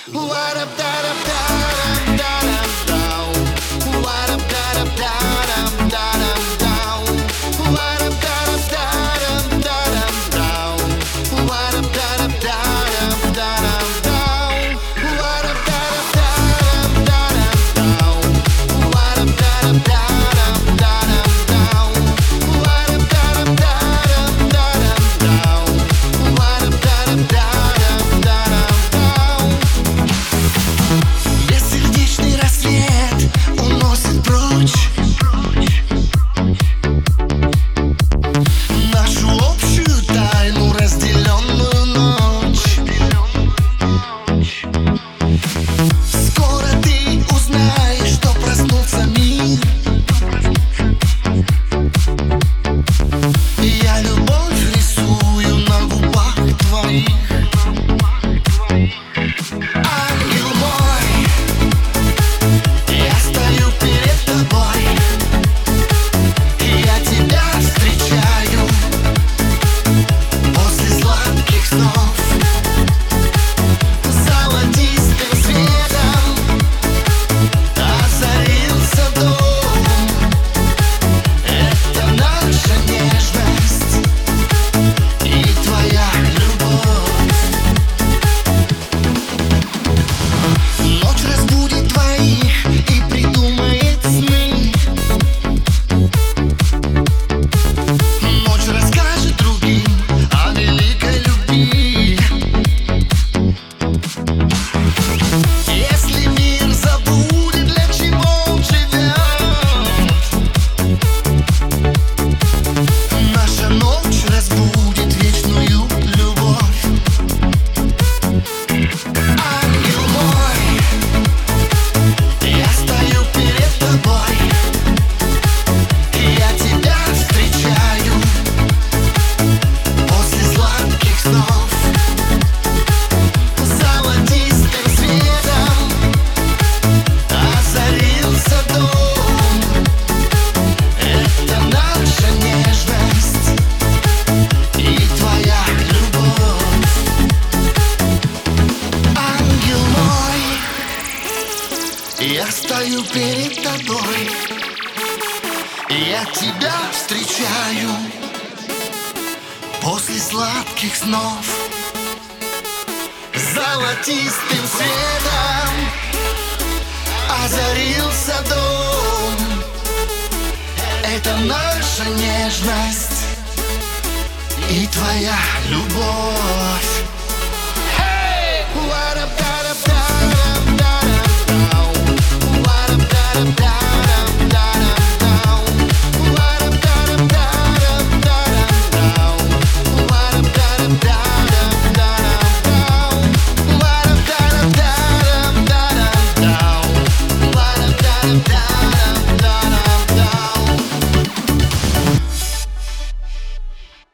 Бессердечный рассвет уносит прочь нашу общую тайну, разделенную ночь. Скоро ты узнаешь, что проснулся мир. Я любовь рисую на губах твоих. Ангел мой, я стою перед тобой, я тебя встречаю после сладких снов. Золотистым светом озарился дом. Это наша нежность и твоя любовь. Ночь разбудит твоих и придумает сны. Ночь расскажет другим о великой любви. Если мир забудет, для чего он живет, наша ночь разбудит вечную любовь. Ангел мой, я стою перед тобой, я тебя встречаю после сладких снов. Золотистым светом озарился дом. Это наша нежность и твоя любовь. Ангел мой, я стою перед тобой, я тебя встречаю после сладких снов. Золотистым светом озарился дом. Это наша нежность и твоя любовь.